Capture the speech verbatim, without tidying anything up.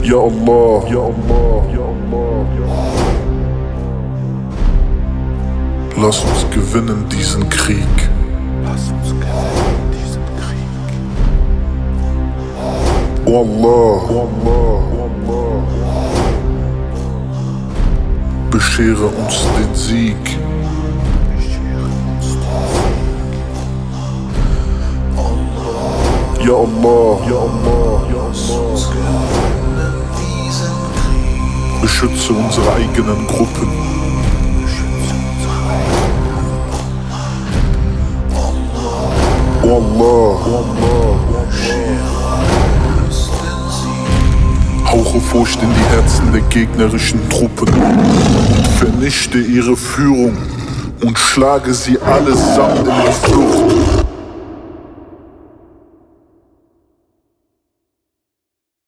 Ya Allah, Ya Allah, Ya Allah, Ya Allah. Lass uns gewinnen diesen Krieg. Lass uns gewinnen diesen Krieg. Oh Allah, oh Allah, oh Allah. Beschere uns den Sieg. Ya Allah, Ya Allah, Ya Allah. Beschütze unsere eigenen Gruppen. Oh Allah, oh Allah, hauche Furcht in die Herzen der gegnerischen Truppen und vernichte ihre Führung und schlage sie allesamt in die Flucht.